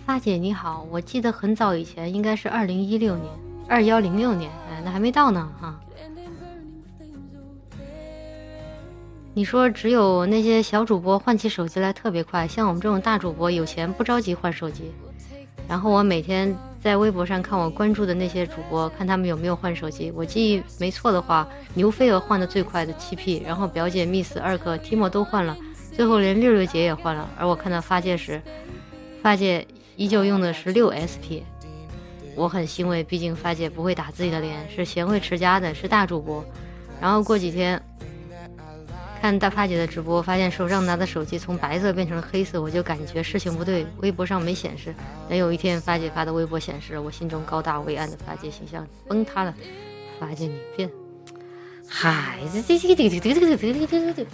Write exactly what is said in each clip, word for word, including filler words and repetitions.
发姐你好，我记得很早以前，应该是二零一六年，二幺零六年，哎，那还没到呢哈。你说只有那些小主播换起手机来特别快，像我们这种大主播有钱不着急换手机。然后我每天在微博上看我关注的那些主播，看他们有没有换手机。我记忆没错的话，牛飞儿换的最快的 七 P， 然后表姐 Miss 二哥 Timo 都换了，最后连六六姐也换了。而我看到发姐时，发姐依旧用的是六 S P。我很欣慰，毕竟发姐不会打自己的脸，是贤惠持家的，是大主播。然后过几天看大发姐的直播，发现手上拿的手机从白色变成了黑色，我就感觉事情不对，微博上没显示。等有一天发姐发的微博显示了，我心中高大伟岸的发姐形象崩塌了。发姐你变，嗨，这这这这这这这这这这这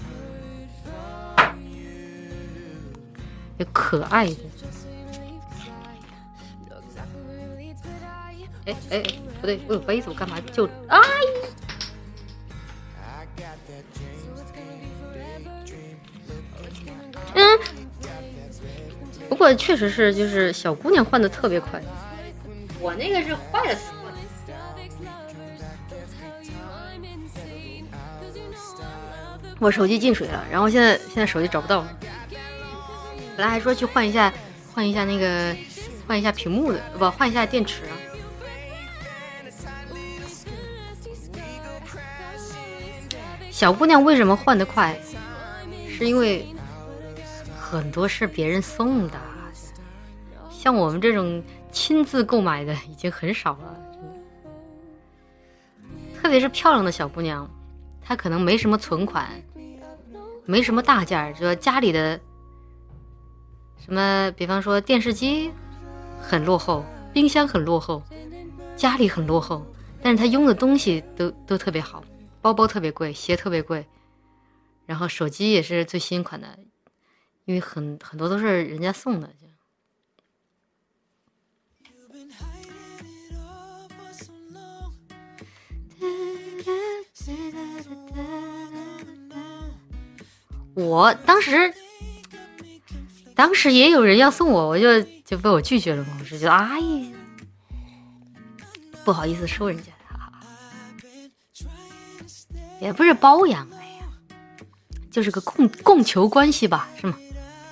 有可爱的。哎哎不对，我有杯子，我干嘛就哎？嗯，不过确实是，就是小姑娘换的特别快，我那个是坏了才换。我手机进水了，然后现在现在手机找不到了。本来还说去换一下，换一下那个，换一下屏幕的，不换一下电池啊。小姑娘为什么换得快？是因为很多是别人送的，像我们这种亲自购买的已经很少了，真的。特别是漂亮的小姑娘，她可能没什么存款，没什么大件，就家里的什么，比方说电视机很落后，冰箱很落后，家里很落后，但是她用的东西都都特别好，包包特别贵，鞋特别贵，然后手机也是最新款的。因为很很多都是人家送的。我当时当时也有人要送我，我就就被我拒绝了嘛。我是觉得哎，不好意思收人家，也不是包养，哎呀，就是个供供求关系吧，是吗？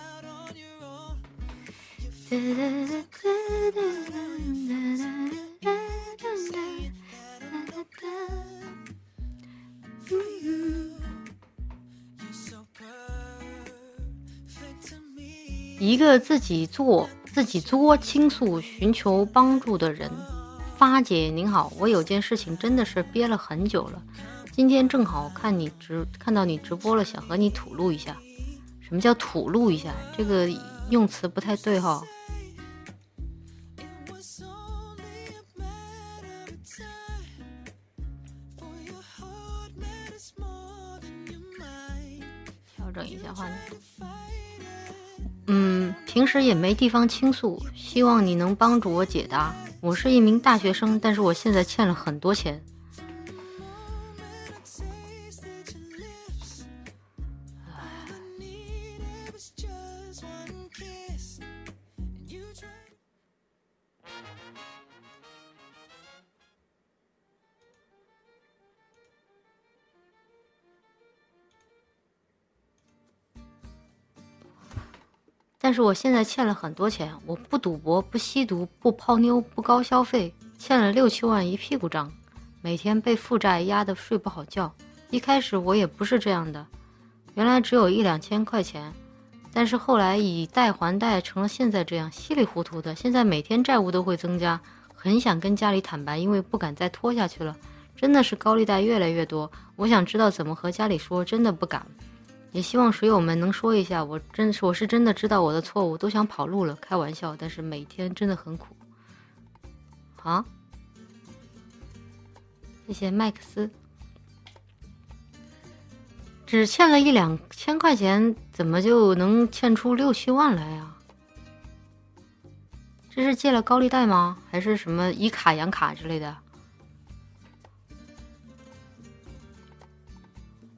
一个自己做自己作倾诉寻求帮助的人。发姐您好，我有件事情真的是憋了很久了，今天正好看你直看到你直播了，想和你吐露一下。什么叫吐露一下？这个用词不太对哈。调整一下话题。嗯，平时也没地方倾诉，希望你能帮助我解答。我是一名大学生，但是我现在欠了很多钱。但是我现在欠了很多钱，我不赌博，不吸毒，不泡妞，不高消费，欠了六七万一屁股账，每天被负债压得睡不好觉。一开始我也不是这样的，原来只有一两千块钱，但是后来以贷还贷，成了现在这样稀里糊涂的。现在每天债务都会增加，很想跟家里坦白，因为不敢再拖下去了。真的是高利贷越来越多，我想知道怎么和家里说，真的不敢。也希望水友们能说一下，我真是我是真的知道我的错误，都想跑路了，开玩笑，但是每天真的很苦啊！谢谢麦克斯，只欠了一两千块钱，怎么就能欠出六七万来啊？这是借了高利贷吗？还是什么以卡养卡之类的？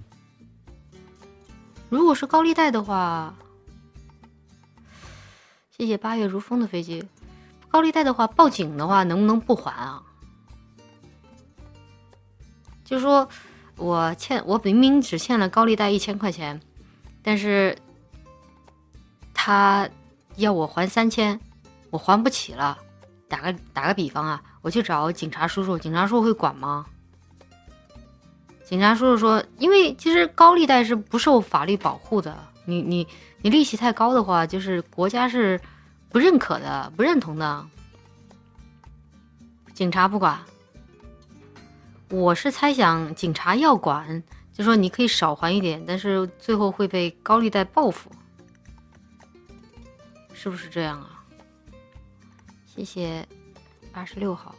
如果是高利贷的话， 谢谢八月如风的飞机。高利贷的话，报警的话能不能不还啊？就说我欠，我明明只欠了高利贷一千块钱，但是他要我还三千，我还不起了。打个打个比方啊，我去找警察叔叔，警察叔叔会管吗？警察叔叔说，因为其实高利贷是不受法律保护的，你你你利息太高的话，就是国家是不认可的、不认同的。警察不管，我是猜想警察要管，就说你可以少还一点，但是最后会被高利贷报复，是不是这样啊？谢谢八十六号。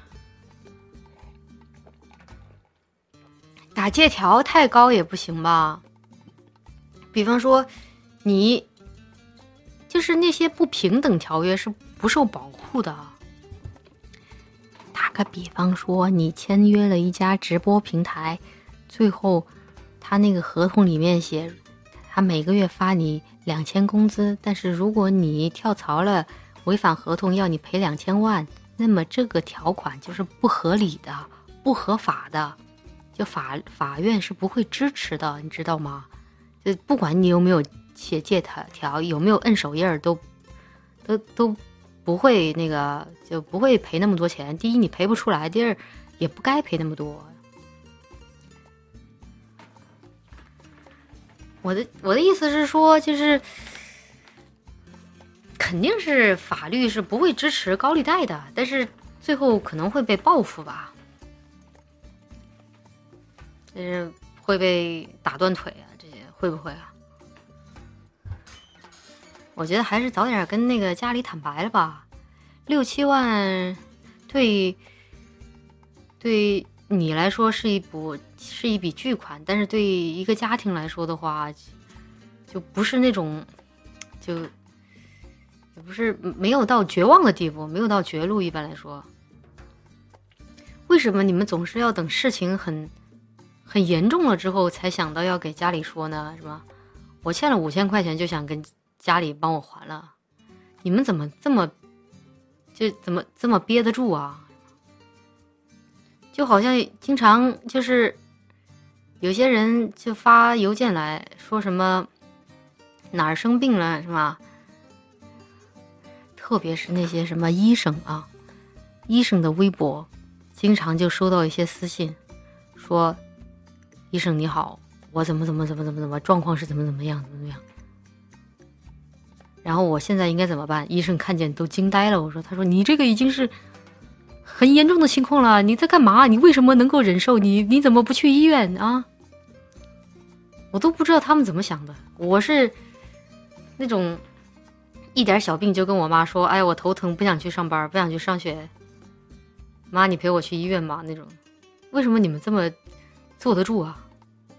打借条太高也不行吧？比方说，你就是那些不平等条约是不受保护的。打个比方说，你签约了一家直播平台，最后他那个合同里面写，他每个月发你两千工资，但是如果你跳槽了，违反合同要你赔两千万，那么这个条款就是不合理的、不合法的，就法法院是不会支持的，你知道吗？就不管你有没有写借条，有没有摁手印儿，都都都不会那个，就不会赔那么多钱。第一，你赔不出来；第二，也不该赔那么多。我的我的意思是说，就是肯定是法律是不会支持高利贷的，但是最后可能会被报复吧，就是会被打断腿啊，这些会不会啊？我觉得还是早点跟那个家里坦白了吧。六七万，对，对你来说是一笔是一笔巨款，但是对一个家庭来说的话，就不是那种，就也不是没有到绝望的地步，没有到绝路。一般来说，为什么你们总是要等事情很很严重了之后才想到要给家里说呢？是吧？我欠了五千块钱就想跟家里帮我还了，你们怎么这么就怎么这么憋得住啊？就好像经常就是有些人就发邮件来说什么哪儿生病了是吧？特别是那些什么医生啊，医生的微博经常就收到一些私信，说医生你好，我怎么怎么怎么怎么怎么状况是怎么怎么样怎么怎么样。然后我现在应该怎么办？医生看见都惊呆了。我说，他说你这个已经是很严重的情况了，你在干嘛？你为什么能够忍受？你你怎么不去医院啊？我都不知道他们怎么想的。我是那种一点小病就跟我妈说，哎，我头疼，不想去上班，不想去上学，妈，你陪我去医院吧那种。为什么你们这么坐得住啊？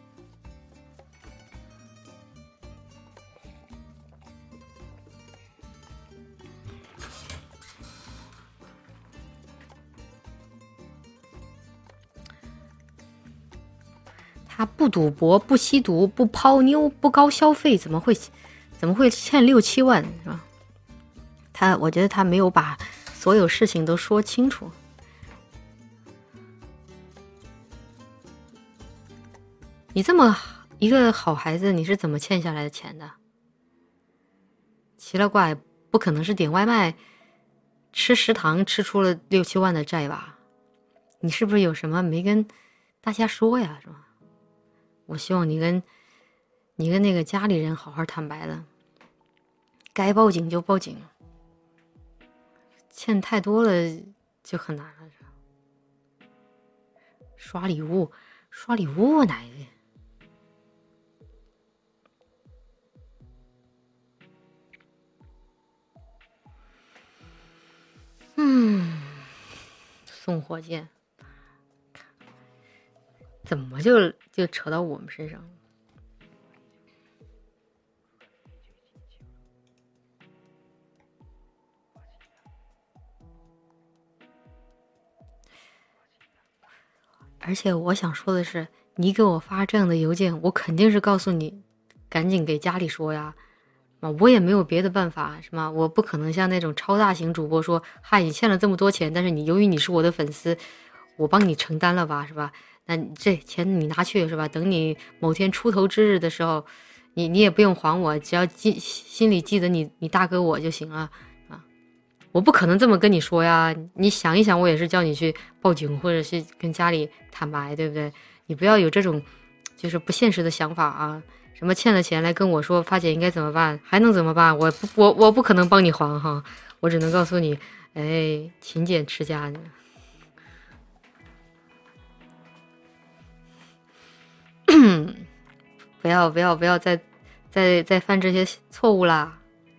他不赌博，不吸毒，不泡妞，不高消费，怎么会怎么会欠六七万是吧？他我觉得他没有把所有事情都说清楚。你这么一个好孩子，你是怎么欠下来的钱的？奇了怪，不可能是点外卖吃食堂吃出了六七万的债吧？你是不是有什么没跟大家说呀？是吧？我希望你跟你跟那个家里人好好坦白了，该报警就报警，欠太多了就很难了。刷礼物，刷礼物哪一个？嗯，送火箭。怎么就就扯到我们身上了？而且我想说的是，你给我发这样的邮件，我肯定是告诉你，赶紧给家里说呀， 啊，我也没有别的办法，是吗？我不可能像那种超大型主播说，嗨，你欠了这么多钱，但是你由于你是我的粉丝，我帮你承担了吧，是吧？那这钱你拿去，是吧？等你某天出头之日的时候，你你也不用还我，只要记心里记得你你大哥我就行了啊！我不可能这么跟你说呀，你想一想，我也是叫你去报警或者是跟家里坦白，对不对？你不要有这种就是不现实的想法啊！什么欠了钱来跟我说发姐应该怎么办，还能怎么办？我不我我不可能帮你还哈，我只能告诉你，哎，勤俭持家呢。不要不要不要再再再犯这些错误啦！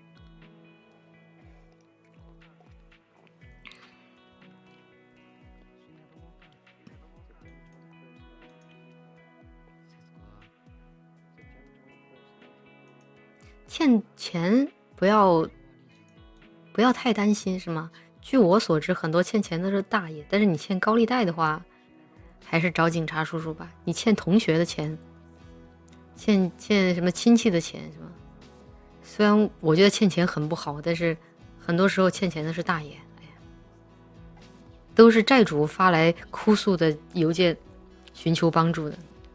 欠钱不要不要太担心，是吗？据我所知，很多欠钱的是大爷，但是你欠高利贷的话，还是找警察叔叔吧。你欠同学的钱，欠欠什么亲戚的钱，是吗？虽然我觉得欠钱很不好，但是很多时候欠钱的是大爷，哎呀，都是债主发来哭诉的邮件，寻求帮助的。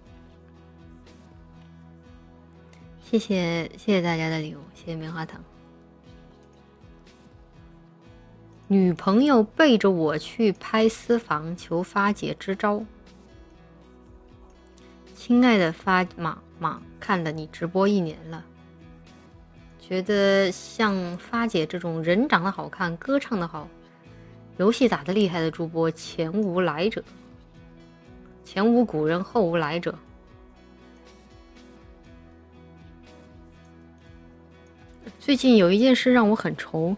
谢谢谢谢大家的礼物，谢谢棉花糖。女朋友背着我去拍私房，求发姐支招。亲爱的发马马，看了你直播一年了，觉得像发姐这种人长得好看、歌唱得好、游戏打得厉害的主播前无来者，前无古人后无来者。最近有一件事让我很愁。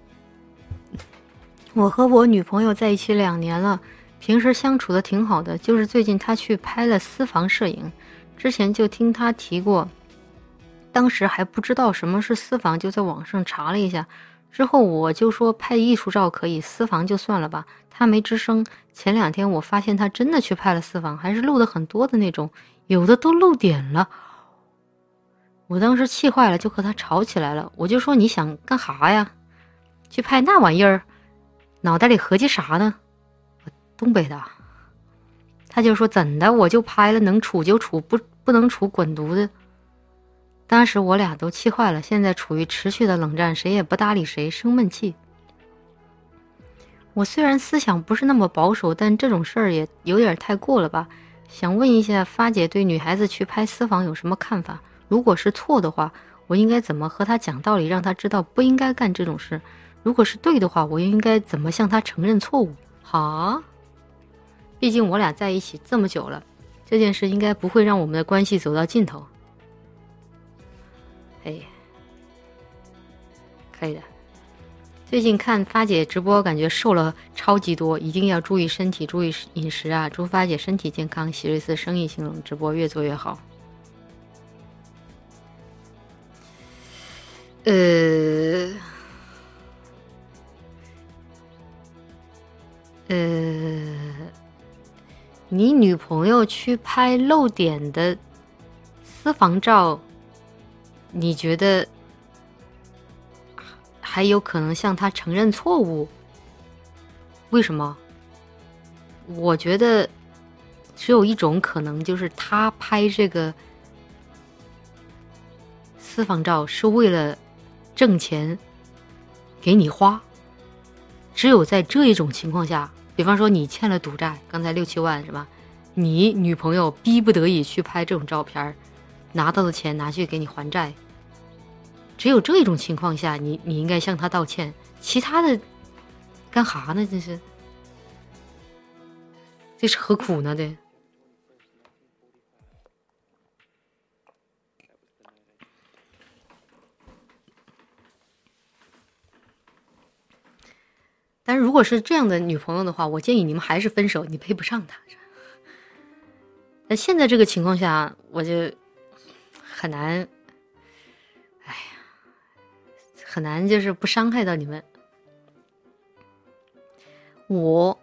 我和我女朋友在一起两年了，平时相处的挺好的，就是最近她去拍了私房摄影，之前就听她提过，当时还不知道什么是私房，就在网上查了一下，之后我就说拍艺术照可以，私房就算了吧。她没吱声。前两天我发现她真的去拍了私房，还是露的很多的那种，有的都露点了。我当时气坏了，就和她吵起来了。我就说你想干哈呀？去拍那玩意儿，脑袋里合计啥呢？我东北的。他就说怎的，我就拍了，能处就处，不不能处滚犊子。当时我俩都气坏了，现在处于持续的冷战，谁也不搭理谁，生闷气。我虽然思想不是那么保守，但这种事儿也有点太过了吧。想问一下发姐对女孩子去拍私房有什么看法？如果是错的话，我应该怎么和她讲道理，让她知道不应该干这种事？如果是对的话，我又应该怎么向她承认错误？哈，毕竟我俩在一起这么久了，这件事应该不会让我们的关系走到尽头。哎，可以的。最近看发姐直播，感觉瘦了超级多，一定要注意身体，注意饮食啊！祝发姐身体健康，喜瑞斯生意兴隆，直播越做越好。呃，呃，你女朋友去拍露点的私房照，你觉得还有可能向她承认错误？为什么？我觉得只有一种可能，就是她拍这个私房照是为了挣钱给你花。只有在这一种情况下，比方说你欠了赌债，刚才六七万是吧？你女朋友逼不得已去拍这种照片，拿到的钱拿去给你还债。只有这一种情况下，你你应该向她道歉。其他的干哈呢？这是这是何苦呢？对。但是如果是这样的女朋友的话，我建议你们还是分手，你配不上她。那现在这个情况下，我就很难，哎呀，很难就是不伤害到你们。我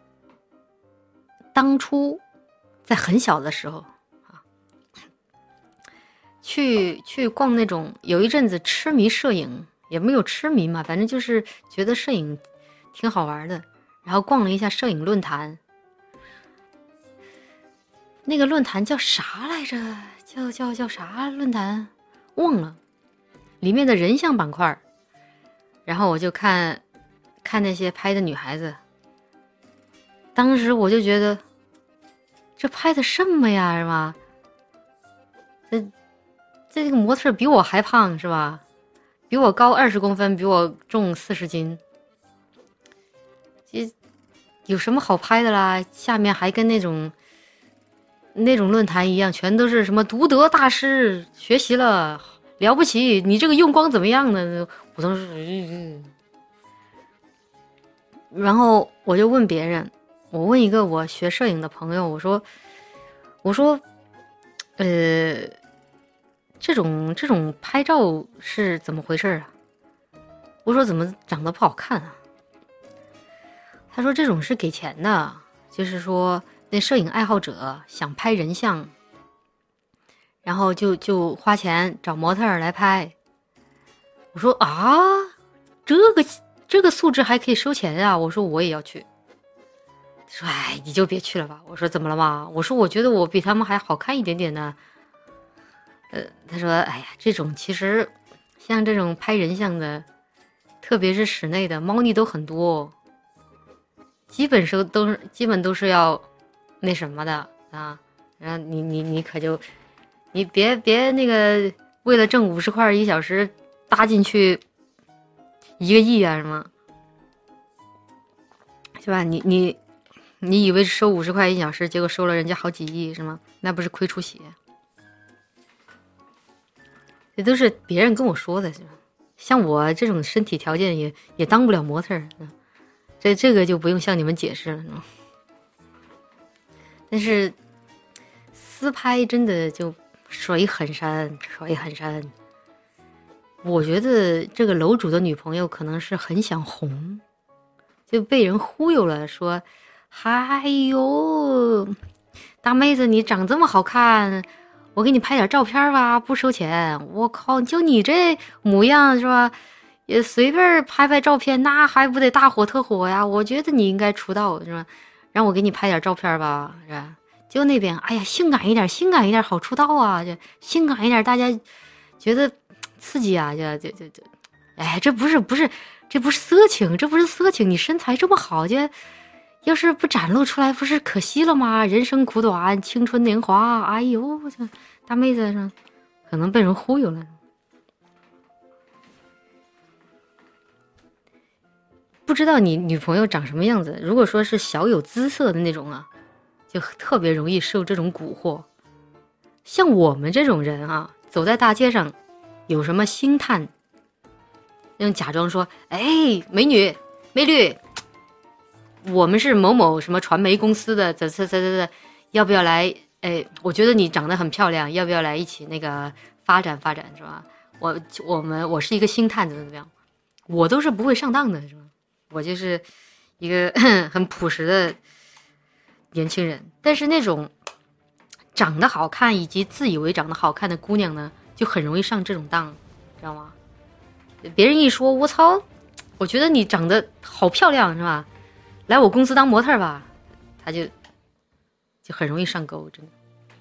当初在很小的时候啊， 去去逛那种，有一阵子痴迷摄影，也没有痴迷嘛，反正就是觉得摄影挺好玩的，然后逛了一下摄影论坛。那个论坛叫啥来着？叫叫叫啥论坛？忘了。里面的人像板块，然后我就看看那些拍的女孩子。当时我就觉得，这拍的什么呀，是吧？这这个模特比我还胖，是吧？比我高二十公分，比我重四十斤。这有什么好拍的啦？下面还跟那种那种论坛一样，全都是什么独得大师学习了，了不起！你这个用光怎么样呢？我当时，嗯、然后我就问别人。我问一个我学摄影的朋友，我说，我说，呃，这种这种拍照是怎么回事啊？我说怎么长得不好看啊？他说这种是给钱的，就是说那摄影爱好者想拍人像，然后就就花钱找模特来拍。我说啊，这个这个素质还可以收钱啊？我说我也要去。说哎，你就别去了吧。我说怎么了嘛？我说我觉得我比他们还好看一点点呢。呃，他说哎呀，这种其实像这种拍人像的，特别是室内的猫腻都很多，基本是都是基本都是要那什么的啊。然后你你你可就你别别那个为了挣五十块一小时搭进去一个亿啊什么，是吧？你你。你以为收五十块一小时，结果收了人家好几亿是吗？那不是亏出血？这都是别人跟我说的，是吧？像我这种身体条件也也当不了模特儿，这这个就不用向你们解释了，是吗？但是私拍真的就水很深，水很深。我觉得这个楼主的女朋友可能是很想红，就被人忽悠了，说。哎呦，大妹子，你长这么好看，我给你拍点照片吧，不收钱。我靠，就你这模样是吧？也随便拍拍照片，那还不得大火特火呀？我觉得你应该出道是吧？让我给你拍点照片吧，是吧？就那边，哎呀，性感一点，性感一点，好出道啊！就性感一点，大家觉得刺激啊！就就就就，哎，这不是不是，这不是色情，这不是色情，你身材这么好，就。要是不展露出来，不是可惜了吗？人生苦短，青春年华，哎呦，这大妹子上可能被人忽悠了。不知道你女朋友长什么样子？如果说是小有姿色的那种啊，就特别容易受这种蛊惑。像我们这种人啊，走在大街上，有什么星探，那种假装说：“哎，美女，美女。”我们是某某什么传媒公司的，这这这这，要不要来？哎，我觉得你长得很漂亮，要不要来一起那个发展发展，是吧？我我们我是一个星探，怎么怎么样？我都是不会上当的，是吧？我就是一个很朴实的年轻人。但是那种长得好看以及自以为长得好看的姑娘呢，就很容易上这种当，知道吗？别人一说，我操，我觉得你长得好漂亮，是吧？来我公司当模特吧，他就就很容易上钩，真的。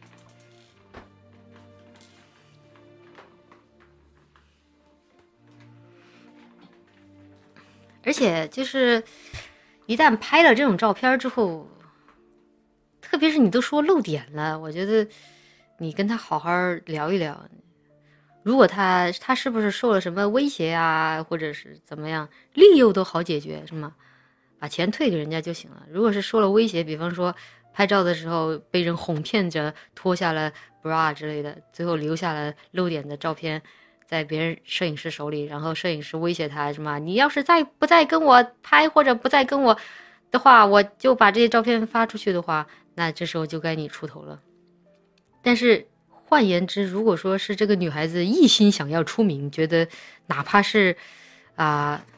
而且就是一旦拍了这种照片之后，特别是你都说露点了，我觉得你跟他好好聊一聊。如果他他是不是受了什么威胁啊，或者是怎么样，利诱都好解决，是吗？把钱退给人家就行了。如果是受了威胁，比方说拍照的时候被人哄骗着脱下了 bra 之类的，最后留下了露点的照片在别人摄影师手里，然后摄影师威胁他什么，你要是再不再跟我拍或者不再跟我的话，我就把这些照片发出去的话，那这时候就该你出头了。但是换言之，如果说是这个女孩子一心想要出名，觉得哪怕是啊、呃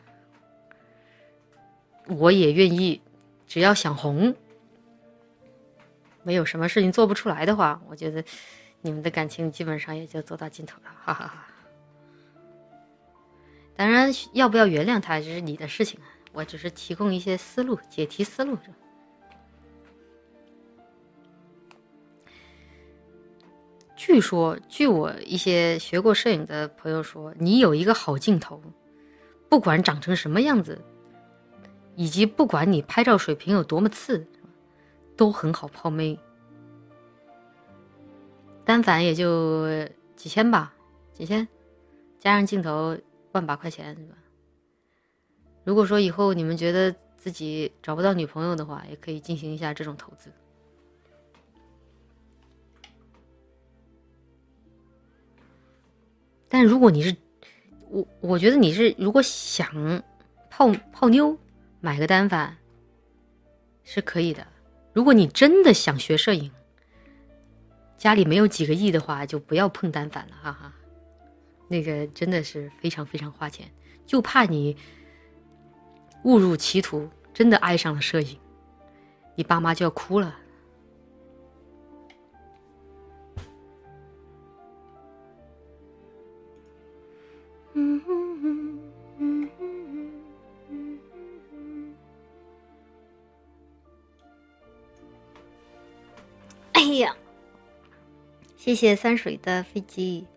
我也愿意，只要想红，没有什么事情做不出来的话，我觉得你们的感情基本上也就走到尽头了，哈哈哈。当然，要不要原谅他，这是你的事情，我只是提供一些思路，解题思路。据说，据我一些学过摄影的朋友说，你有一个好镜头，不管长成什么样子，以及不管你拍照水平有多么次，都很好泡妹。单反也就几千吧，几千，加上镜头万把块钱，是吧？如果说以后你们觉得自己找不到女朋友的话，也可以进行一下这种投资。但如果你是我，我觉得你是如果想泡泡妞，买个单反是可以的。如果你真的想学摄影，家里没有几个亿的话，就不要碰单反了，哈哈。那个真的是非常非常花钱，就怕你误入歧途，真的爱上了摄影，你爸妈就要哭了。哎呀，谢谢三水的飞机，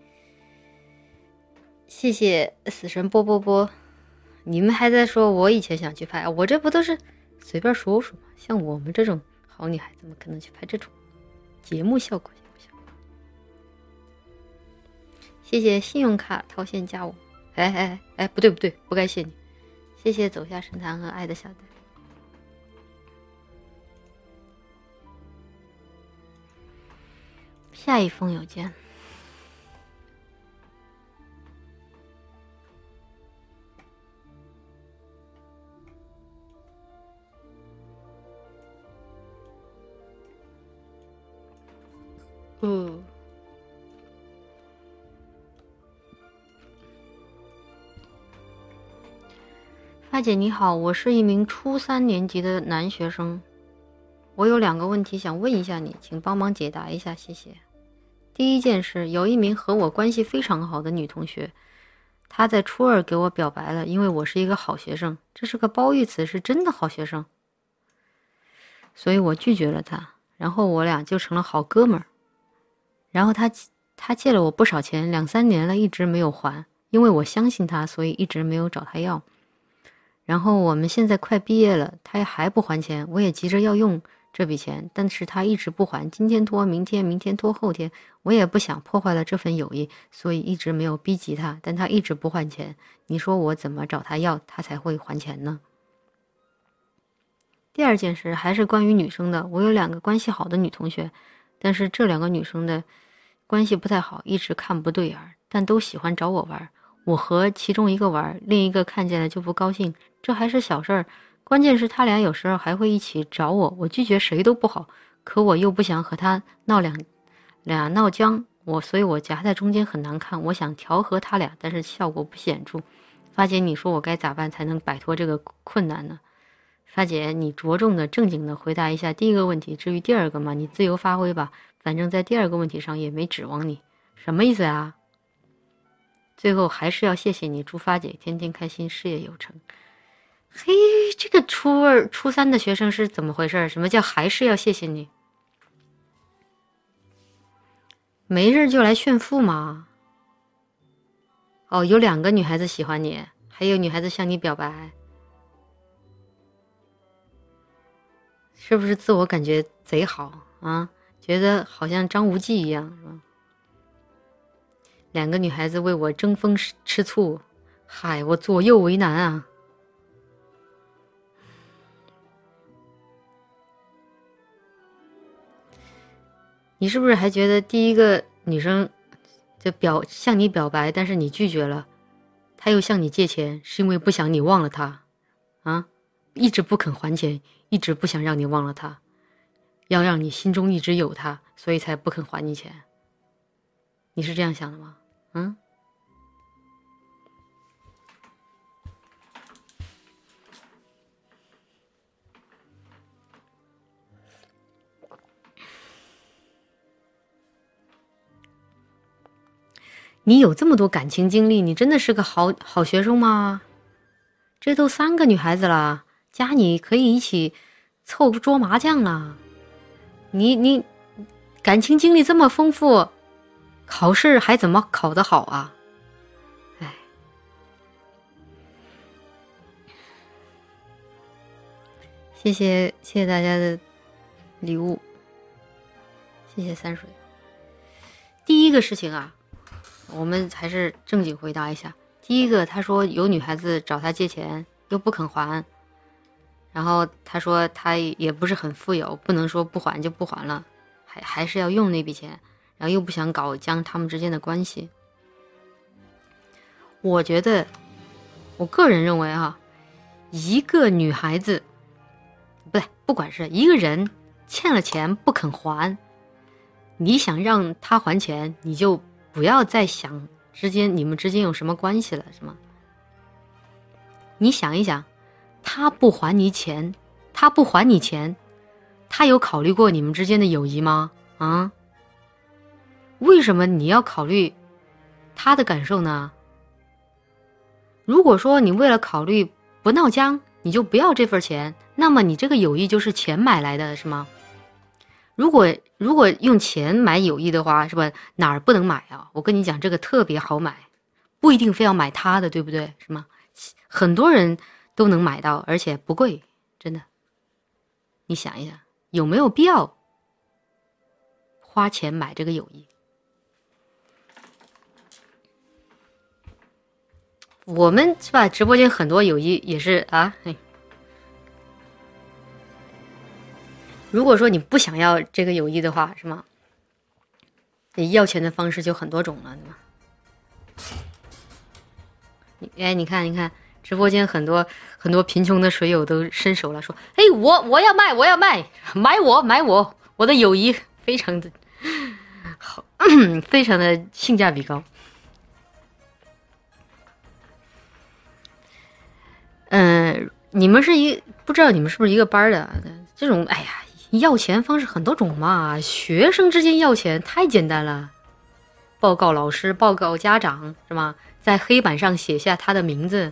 谢谢死神波波波。你们还在说我以前想去拍，我这不都是随便说说吗？像我们这种好女孩怎么可能去拍这种节目效果？谢谢信用卡套现加我。哎哎哎，不对不对，不该谢你。谢谢走下神坛和爱的小蛋。下一封邮件。嗯。发姐你好，我是一名初三年级的男学生，我有两个问题想问一下你，请帮忙解答一下，谢谢。第一件事，有一名和我关系非常好的女同学，她在初二给我表白了，因为我是一个好学生，这是个褒义词，是真的好学生，所以我拒绝了她，然后我俩就成了好哥们儿。然后她她借了我不少钱，两三年了一直没有还，因为我相信她，所以一直没有找她要。然后我们现在快毕业了，他还不还钱，我也急着要用这笔钱，但是他一直不还，今天拖明天，明天拖后天，我也不想破坏了这份友谊，所以一直没有逼急他，但他一直不还钱，你说我怎么找他要，他才会还钱呢？第二件事还是关于女生的，我有两个关系好的女同学，但是这两个女生的关系不太好，一直看不对眼，但都喜欢找我玩，我和其中一个玩，另一个看见了就不高兴，这还是小事儿，关键是他俩有时候还会一起找我，我拒绝谁都不好，可我又不想和他闹两俩闹僵，我所以我夹在中间很难看，我想调和他俩，但是效果不显著。发姐，你说我该咋办才能摆脱这个困难呢？发姐，你着重的正经的回答一下第一个问题，至于第二个嘛，你自由发挥吧，反正在第二个问题上也没指望你。什么意思啊？最后还是要谢谢你，祝发姐天天开心，事业有成。嘿，这个初二、初三的学生是怎么回事？什么叫还是要谢谢你？没事就来炫富吗？哦，有两个女孩子喜欢你，还有女孩子向你表白，是不是自我感觉贼好啊？觉得好像张无忌一样，是吧？两个女孩子为我争风吃醋，嗨，我左右为难啊！你是不是还觉得第一个女生就表向你表白，但是你拒绝了，她又向你借钱，是因为不想你忘了她啊？一直不肯还钱，一直不想让你忘了她，要让你心中一直有她，所以才不肯还你钱。你是这样想的吗？嗯？ 你有这么多感情经历，你真的是个好好学生吗？这都三个女孩子了，加你可以一起凑桌麻将了。你你感情经历这么丰富，考试还怎么考得好啊？哎，谢谢谢谢大家的礼物，谢谢三水。第一个事情啊，我们还是正经回答一下。第一个，他说有女孩子找他借钱又不肯还，然后他说他也不是很富有，不能说不还就不还了，还还是要用那笔钱，然后又不想搞僵他们之间的关系。我觉得，我个人认为啊，一个女孩子，不对，不管是一个人欠了钱不肯还，你想让他还钱，你就不要再想之间你们之间有什么关系了，是吗？你想一想，他不还你钱，他不还你钱，他有考虑过你们之间的友谊吗？啊？为什么你要考虑他的感受呢？如果说你为了考虑不闹僵，你就不要这份钱，那么你这个友谊就是钱买来的，是吗？如果如果用钱买友谊的话，是吧？哪儿不能买啊？我跟你讲，这个特别好买，不一定非要买他的，对不对？是吗？很多人都能买到，而且不贵，真的。你想一想，有没有必要花钱买这个友谊？我们是吧？直播间很多友谊也是啊，哎。如果说你不想要这个友谊的话，是吗？你要钱的方式就很多种了，对吗？你哎，你看，你看，直播间很多很多贫穷的水友都伸手了，说：“哎，我我要卖，我要卖，买我买我，我的友谊非常的好，非常的性价比高。”嗯、呃，你们是一不知道你们是不是一个班的？这种哎呀。要钱方式很多种嘛，学生之间要钱太简单了，报告老师，报告家长，是吗？在黑板上写下他的名字。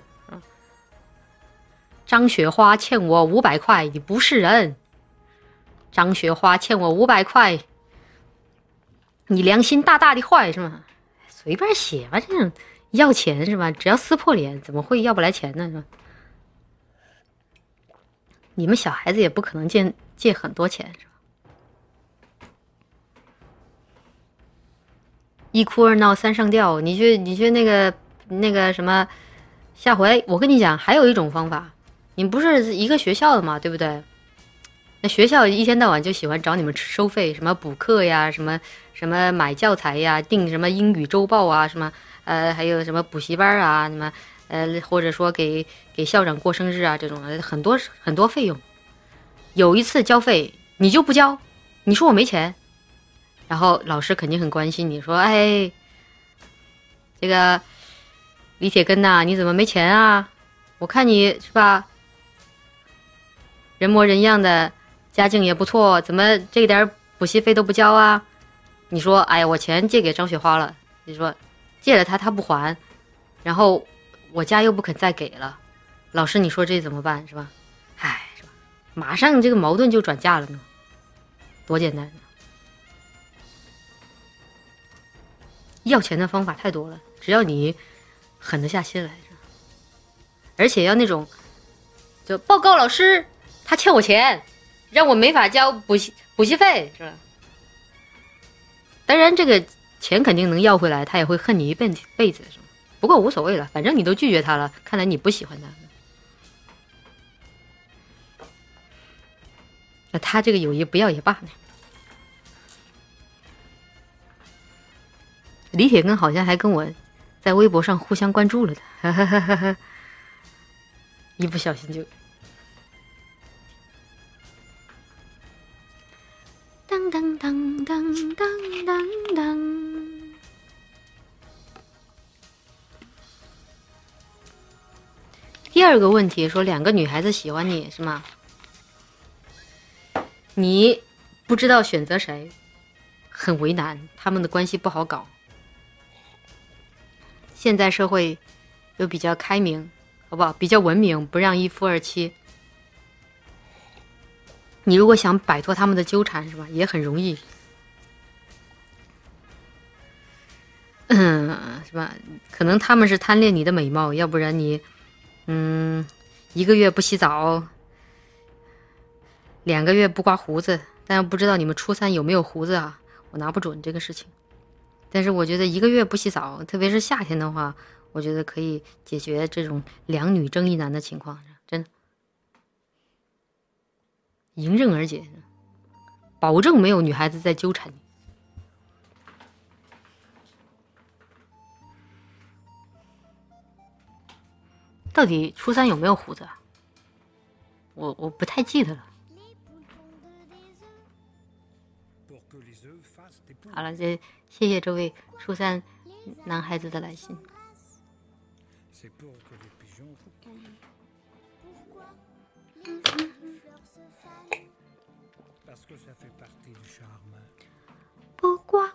张雪花欠我五百块，你不是人。张雪花欠我五百块，你良心大大的坏，是吗？随便写吧，这种要钱是吧？只要撕破脸，怎么会要不来钱呢？是吧？你们小孩子也不可能借借很多钱，是吧？一哭二闹三上吊，你去你去那个那个什么，下回我跟你讲，还有一种方法，你们不是一个学校的嘛，对不对？那学校一天到晚就喜欢找你们收费，什么补课呀，什么什么买教材呀，订什么英语周报啊，什么呃还有什么补习班啊，什么呃或者说给给校长过生日啊，这种很多很多费用。有一次交费你就不交，你说我没钱，然后老师肯定很关心你，说哎，这个李铁根呐、啊，你怎么没钱啊？我看你是吧，人模人样的，家境也不错，怎么这点补习费都不交啊？你说哎呀，我钱借给张雪花了，你说借了他他不还，然后我家又不肯再给了，老师你说这怎么办是吧？唉，是吧？马上这个矛盾就转嫁了呢，多简单！要钱的方法太多了，只要你狠得下心来，而且要那种，就报告老师，他欠我钱，让我没法交补习补习费，是吧？当然，这个钱肯定能要回来，他也会恨你一辈子辈子，是吧？不过无所谓了，反正你都拒绝他了，看来你不喜欢他。那他这个友谊不要也罢呢。李铁根好像还跟我在微博上互相关注了的，哈哈哈哈哈，一不小心就。当当当当当当当。第二个问题说，两个女孩子喜欢你是吗？你不知道选择谁，很为难，他们的关系不好搞。 现在社会又比较开明，好不好？比较文明，不让一夫二妻。你如果想摆脱他们的纠缠，是吧？也很容易，嗯，是吧？可能他们是贪恋你的美貌，要不然你，嗯，一个月不洗澡，两个月不刮胡子，但不知道你们初三有没有胡子啊？我拿不准这个事情。但是我觉得一个月不洗澡，特别是夏天的话，我觉得可以解决这种两女争一男的情况，真的迎刃而解，保证没有女孩子在纠缠你。到底初三有没有胡子啊？我我不太记得了。好了，这谢谢这位初三男孩子的来信。不过，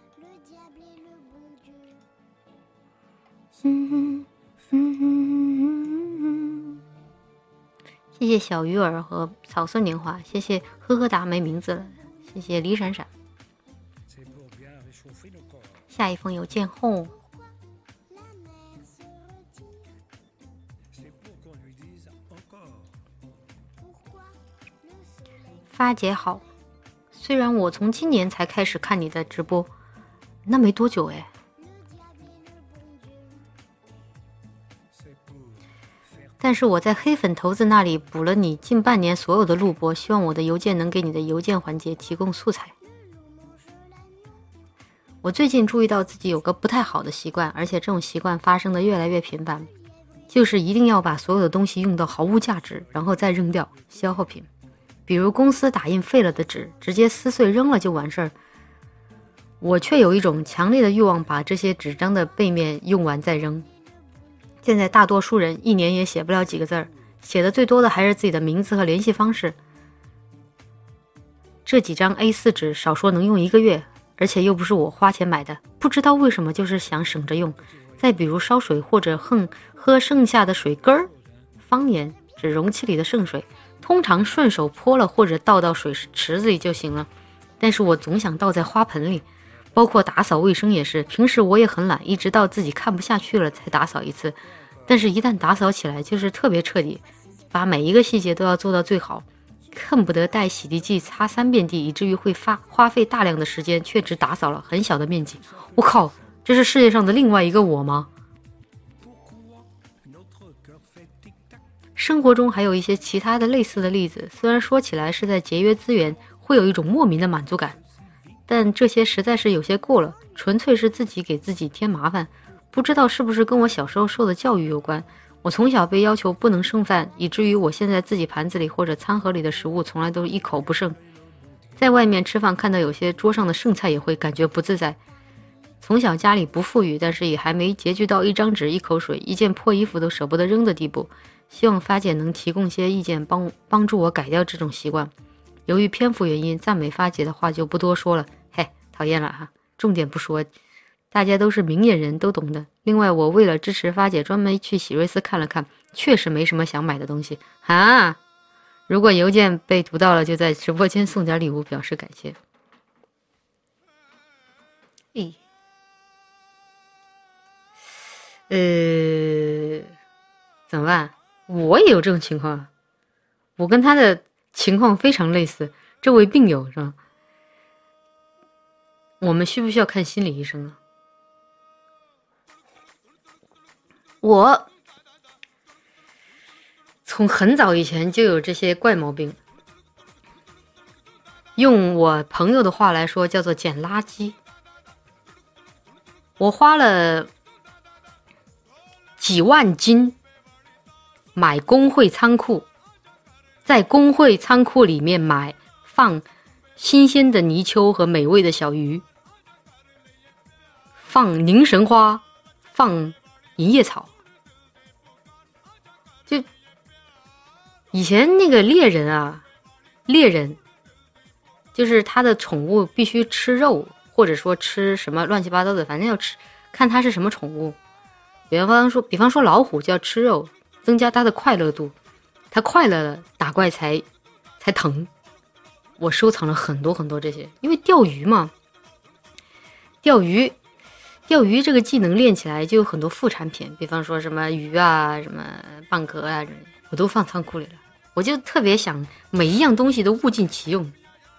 嗯嗯，谢谢小鱼儿和草色年华，谢谢呵呵达没名字了，谢谢李闪闪。下一封邮件后，发姐好，虽然我从今年才开始看你的直播，那没多久哎。但是我在黑粉头子那里补了你近半年所有的录播，希望我的邮件能给你的邮件环节提供素材。我最近注意到自己有个不太好的习惯，而且这种习惯发生的越来越频繁，就是一定要把所有的东西用到毫无价值，然后再扔掉，消耗品。比如公司打印废了的纸，直接撕碎扔了就完事儿。我却有一种强烈的欲望，把这些纸张的背面用完再扔。现在大多数人一年也写不了几个字儿，写的最多的还是自己的名字和联系方式。这几张 A 四 纸少说能用一个月，而且又不是我花钱买的，不知道为什么就是想省着用。再比如烧水或者哼喝剩下的水根儿，方言指容器里的剩水，通常顺手泼了或者倒到水池子里就行了，但是我总想倒在花盆里。包括打扫卫生也是，平时我也很懒，一直到自己看不下去了才打扫一次，但是一旦打扫起来就是特别彻底，把每一个细节都要做到最好，恨不得带洗涤剂擦三遍地，以至于会发花费大量的时间，却只打扫了很小的面积。我靠，这是世界上的另外一个我吗？生活中还有一些其他的类似的例子，虽然说起来是在节约资源，会有一种莫名的满足感，但这些实在是有些过了，纯粹是自己给自己添麻烦。不知道是不是跟我小时候受的教育有关，我从小被要求不能剩饭，以至于我现在自己盘子里或者餐盒里的食物从来都是一口不剩。在外面吃饭看到有些桌上的剩菜也会感觉不自在。从小家里不富裕，但是也还没拮据到一张纸一口水一件破衣服都舍不得扔的地步，希望发姐能提供些意见，帮帮助我改掉这种习惯。由于篇幅原因，赞美发姐的话就不多说了，嘿，讨厌了哈，重点不说，大家都是明眼人，都懂的。另外，我为了支持发姐，专门去喜瑞斯看了看，确实没什么想买的东西啊。如果邮件被读到了，就在直播间送点礼物表示感谢。咦，呃，怎么办？我也有这种情况，我跟他的情况非常类似，这位病友是吧？我们需不需要看心理医生啊？我从很早以前就有这些怪毛病，用我朋友的话来说叫做捡垃圾。我花了几万斤买工会仓库，在工会仓库里面买放新鲜的泥鳅和美味的小鱼，放凝神花，放银叶草。就以前那个猎人啊，猎人就是他的宠物必须吃肉，或者说吃什么乱七八糟的，反正要吃，看他是什么宠物。 比方说，比方说老虎就要吃肉，增加它的快乐度，它快乐了，打怪才才疼。我收藏了很多很多这些，因为钓鱼嘛，钓鱼，钓鱼这个技能练起来就有很多副产品，比方说什么鱼啊、什么蚌壳啊，我都放仓库里了。我就特别想每一样东西都物尽其用。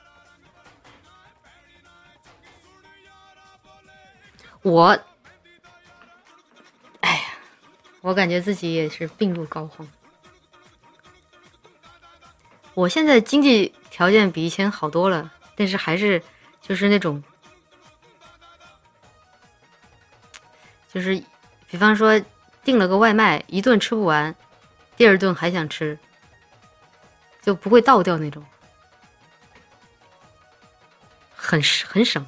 我，哎呀，我感觉自己也是病入膏肓。我现在经济条件比以前好多了，但是还是就是那种，就是比方说订了个外卖，一顿吃不完，第二顿还想吃，就不会倒掉那种，很很省。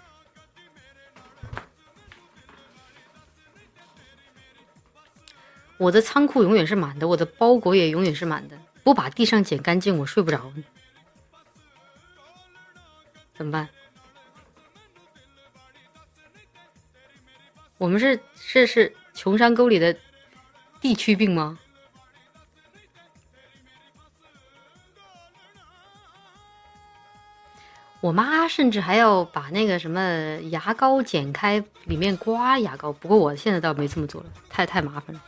我的仓库永远是满的，我的包裹也永远是满的，不把地上捡干净我睡不着。怎么办？我们是是是穷山沟里的地区病吗？我妈甚至还要把那个什么牙膏剪开，里面刮牙膏。不过我现在倒没这么做了，太太麻烦了。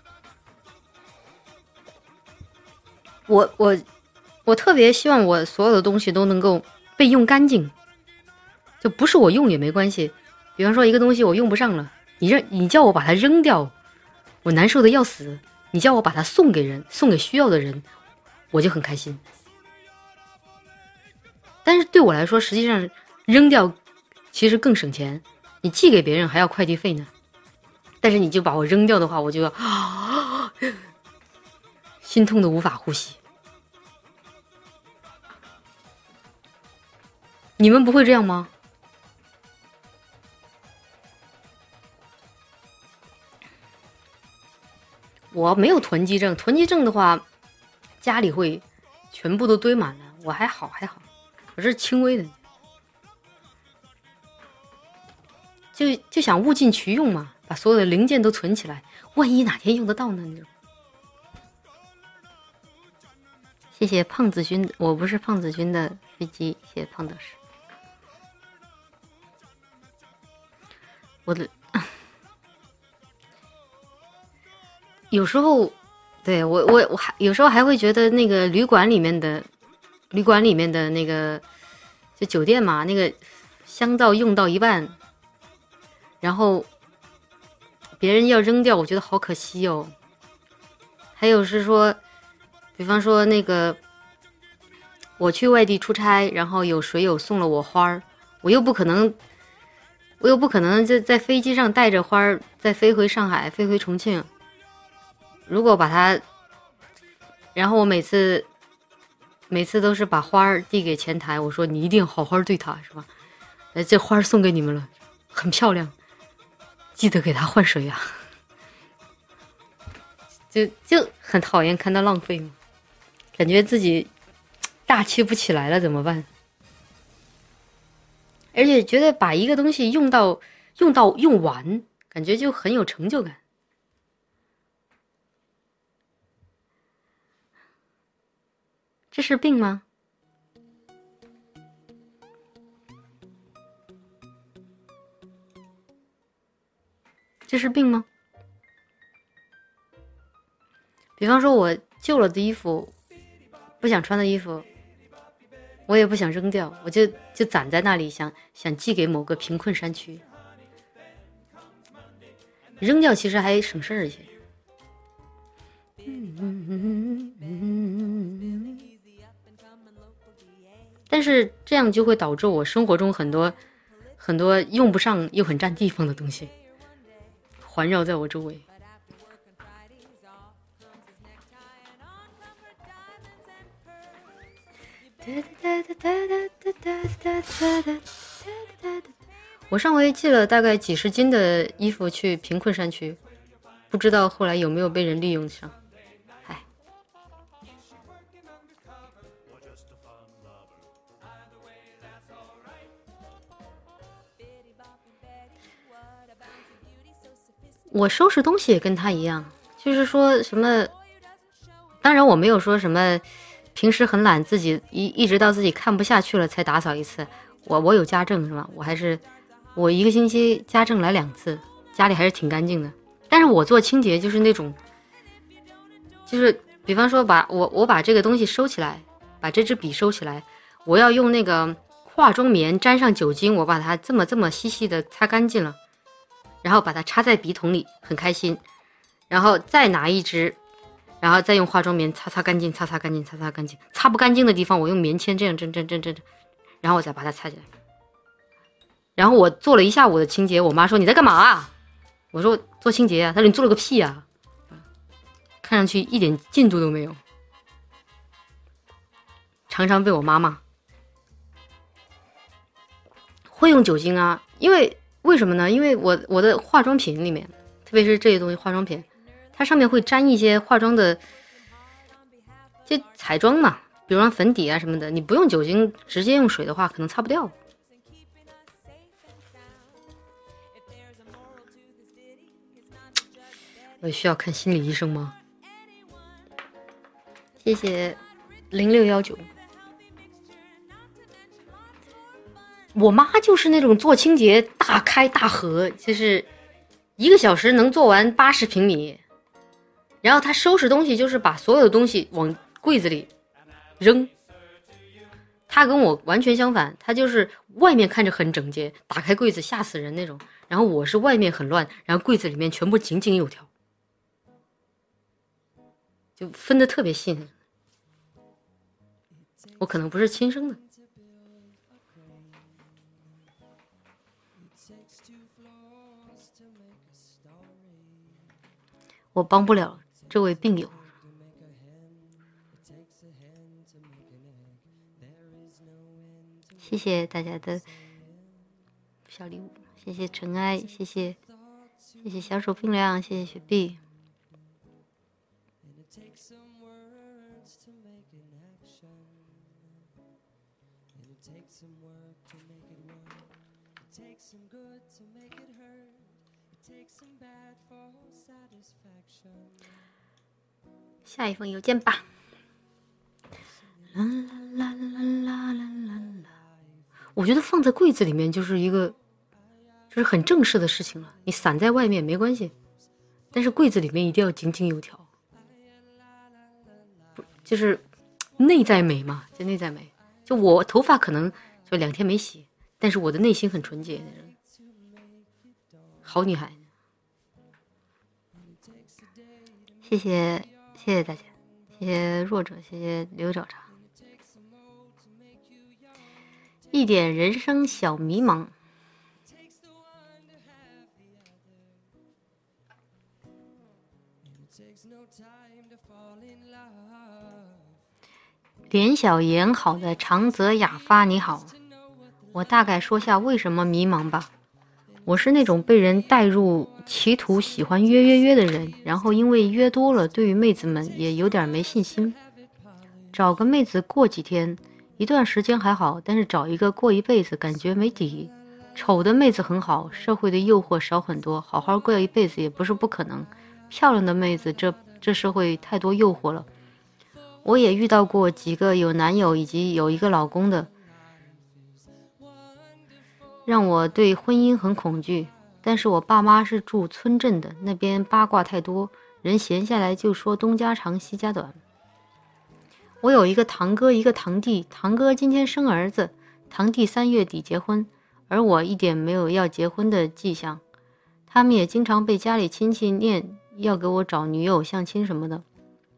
我我我特别希望我所有的东西都能够被用干净，就不是我用也没关系。比方说一个东西我用不上了，你让你叫我把它扔掉，我难受的要死。你叫我把它送给人，送给需要的人，我就很开心。但是对我来说，实际上扔掉其实更省钱，你寄给别人还要快递费呢。但是你就把我扔掉的话，我就要、啊、心痛的无法呼吸。你们不会这样吗？我没有囤积症，囤积症的话，家里会全部都堆满了。我还好还好，我是轻微的，就就想物尽其用嘛，把所有的零件都存起来，万一哪天用得到呢？那种。谢谢胖子君，我不是胖子君的飞机，谢谢胖导师。我的有时候，对我我我还有时候还会觉得那个旅馆里面的旅馆里面的那个就酒店嘛，那个香皂用到一半，然后别人要扔掉，我觉得好可惜哦。还有是说，比方说那个我去外地出差，然后有水友送了我花儿，我又不可能。我又不可能在在飞机上带着花儿再飞回上海，飞回重庆。如果把它，然后我每次每次都是把花儿递给前台，我说你一定好好对它，是吧？呃，这花儿送给你们了，很漂亮，记得给它换水啊。就就很讨厌看到浪费嘛，感觉自己大气不起来了，怎么办？而且觉得把一个东西用到用到用完，感觉就很有成就感。这是病吗？这是病吗？比方说我旧了的衣服，不想穿的衣服，我也不想扔掉，我就就攒在那里，想想寄给某个贫困山区。扔掉其实还省事儿一些。但是这样就会导致我生活中很多很多用不上又很占地方的东西环绕在我周围。我上回寄了大概几十斤的衣服去贫困山区，不知道后来有没有被人利用上。唉， 我收拾东西也跟他一样，就是说什么，当然我没有说什么平时很懒，自己一一直到自己看不下去了才打扫一次。我我有家政是吧？我还是我一个星期家政来两次，家里还是挺干净的。但是我做清洁就是那种，就是比方说把我我把这个东西收起来，把这支笔收起来，我要用那个化妆棉沾上酒精，我把它这么这么细细的擦干净了。然后把它插在笔筒里，很开心，然后再拿一支，然后再用化妆棉擦擦干净，擦擦干净，擦擦干净，擦不干净的地方我用棉签这样针针针针，然后我再把它擦起来。然后我做了一下午的清洁，我妈说你在干嘛啊？我说做清洁啊，她说你做了个屁啊，看上去一点进度都没有，常常被我妈骂。会用酒精啊，因为为什么呢？因为我我的化妆品里面，特别是这些东西化妆品，它上面会沾一些化妆的就彩妆嘛，比如说粉底啊什么的，你不用酒精直接用水的话可能擦不掉。我也需要看心理医生吗？谢谢零六一九。我妈就是那种做清洁大开大合，就是一个小时能做完八十平米。然后她收拾东西就是把所有的东西往柜子里扔。她跟我完全相反，她就是外面看着很整洁，打开柜子吓死人那种。然后我是外面很乱，然后柜子里面全部井井有条，就分得特别细。我可能不是亲生的。我帮不了这位病友。谢谢大家的小礼物，谢谢尘埃，谢谢谢谢小手冰凉，谢谢雪碧。下一封邮件吧。啦啦啦啦啦啦啦啦！我觉得放在柜子里面就是一个，就是很正式的事情了。你散在外面没关系，但是柜子里面一定要井井有条，就是内在美嘛，就内在美。就我头发可能就两天没洗，但是我的内心很纯洁，好女孩。谢谢谢谢大家，谢谢弱者，谢谢刘找茬。一点人生小迷茫。连小妍好的长泽雅发你好，我大概说下为什么迷茫吧。我是那种被人带入歧途喜欢约约约的人，然后因为约多了，对于妹子们也有点没信心。找个妹子过几天一段时间还好，但是找一个过一辈子感觉没底。丑的妹子很好，社会的诱惑少很多，好好过一辈子也不是不可能。漂亮的妹子这这社会太多诱惑了。我也遇到过几个有男友以及有一个老公的，让我对婚姻很恐惧。但是我爸妈是住村镇的，那边八卦太多，人闲下来就说东家长西家短。我有一个堂哥一个堂弟，堂哥今天生儿子，堂弟三月底结婚，而我一点没有要结婚的迹象。他们也经常被家里亲戚念要给我找女友相亲什么的，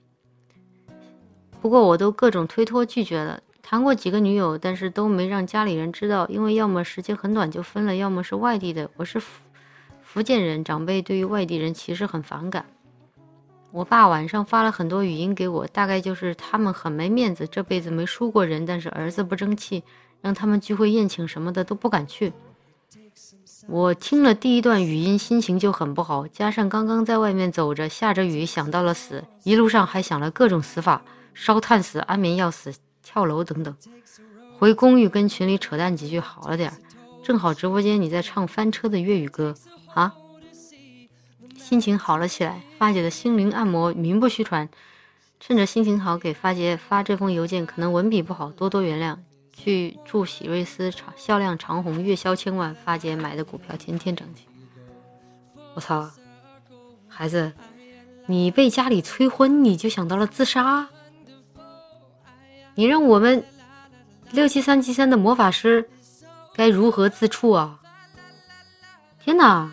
不过我都各种推脱拒绝了。谈过几个女友，但是都没让家里人知道，因为要么时间很短就分了，要么是外地的。我是福福建人，长辈对于外地人其实很反感。我爸晚上发了很多语音给我，大概就是他们很没面子，这辈子没输过人，但是儿子不争气，让他们聚会宴请什么的都不敢去。我听了第一段语音，心情就很不好，加上刚刚在外面走着，下着雨，想到了死，一路上还想了各种死法，烧炭死、安眠药死、跳楼等等。回公寓跟群里扯淡几句好了点，正好直播间你在唱翻车的粤语歌啊， 心情好了起来。发姐的心灵按摩名不虚传，趁着心情好给发姐发这封邮件，可能文笔不好，多多原谅。去祝喜瑞斯销量长虹，月销千万，发姐买的股票天天涨停。我操，孩子，你被家里催婚，你就想到了自杀？你让我们六七三七三的魔法师该如何自处啊？天哪，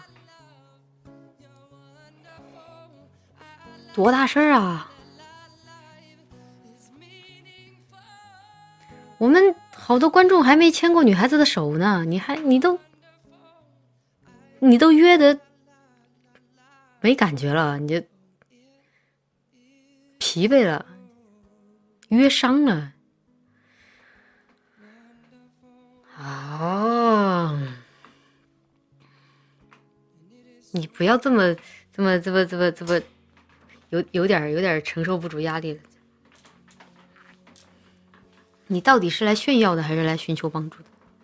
多大事儿啊！我们好多观众还没牵过女孩子的手呢，你还你都你都约的没感觉了，你就疲惫了，约伤了啊！你不要这么这么这么这么这么有有点有点承受不住压力了。你到底是来炫耀的还是来寻求帮助的？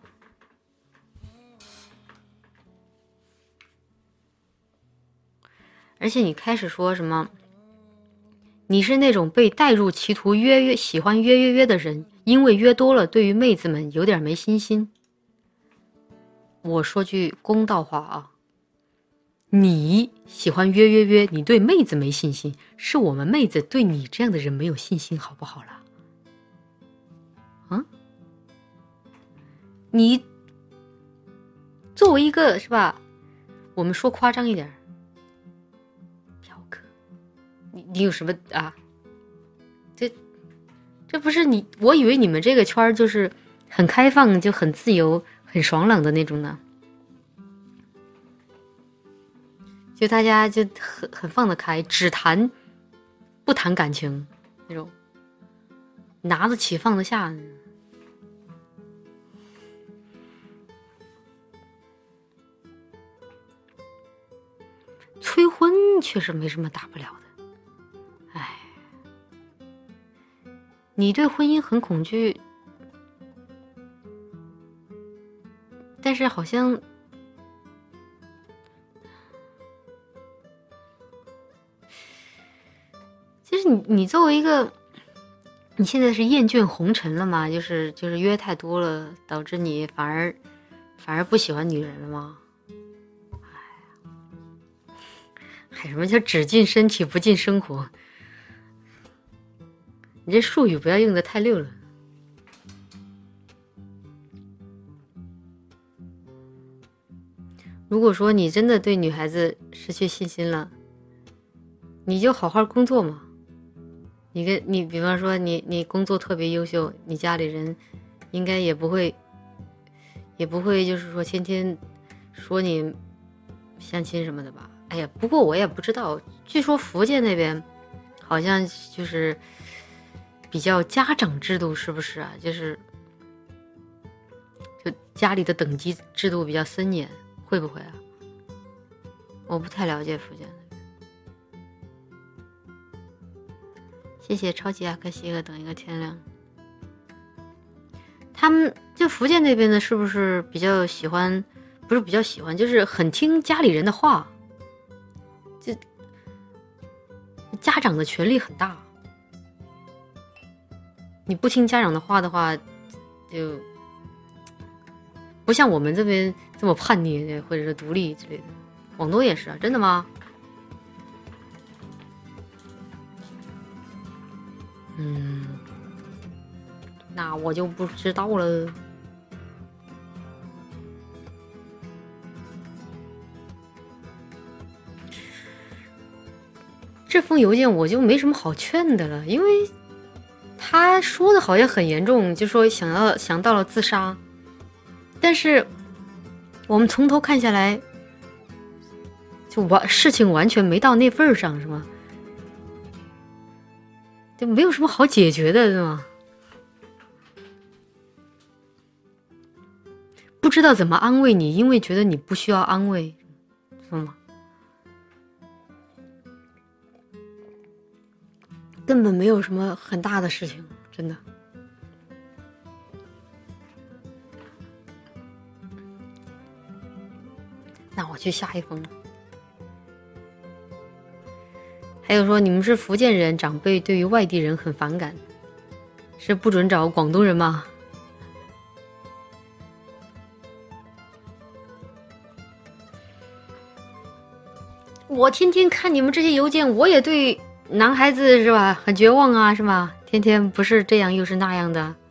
而且你开始说什么你是那种被带入歧途约约喜欢约约约的人，因为约多了对于妹子们有点没信心。我说句公道话啊，你喜欢约约约，你对妹子没信心，是我们妹子对你这样的人没有信心，好不好啦？啊？你作为一个是吧，我们说夸张一点，嫖客，你你有什么啊？这这不是你，我以为你们这个圈就是很开放，就很自由很爽朗的那种呢，就大家就很很放得开，只谈不谈感情那种，拿得起放得下。催婚确实没什么大不了的，哎，你对婚姻很恐惧，但是好像其实你你作为一个，你现在是厌倦红尘了吗？就是就是约太多了，导致你反而反而不喜欢女人了吗？哎，什么叫只进身体不进生活？你这术语不要用的太溜了。如果说你真的对女孩子失去信心了，你就好好工作嘛。你跟你比方说你你工作特别优秀，你家里人应该也不会也不会就是说天天说你相亲什么的吧。哎呀，不过我也不知道，据说福建那边好像就是比较家长制度，是不是啊？就是就家里的等级制度比较森严，会不会啊？我不太了解福建那边。谢谢超级阿克西克等一个天亮。他们就福建那边的，是不是比较喜欢？不是比较喜欢，就是很听家里人的话。就家长的权力很大，你不听家长的话的话，就不像我们这边这么叛逆或者是独立之类的。广东也是啊，真的吗？嗯，那我就不知道了。这封邮件我就没什么好劝的了，因为他说的好像很严重，就说想要想到了自杀，但是我们从头看下来，就完事情完全没到那份儿上，是吗？就没有什么好解决的，是吗？不知道怎么安慰你，因为觉得你不需要安慰，是吗？根本没有什么很大的事情，真的。那我去下一封了。 还有说你们是福建人，长辈对于外地人很反感，是不准找广东人吗？我天天看你们这些邮件，我也对男孩子是吧很绝望啊，是吧？天天不是这样又是那样的。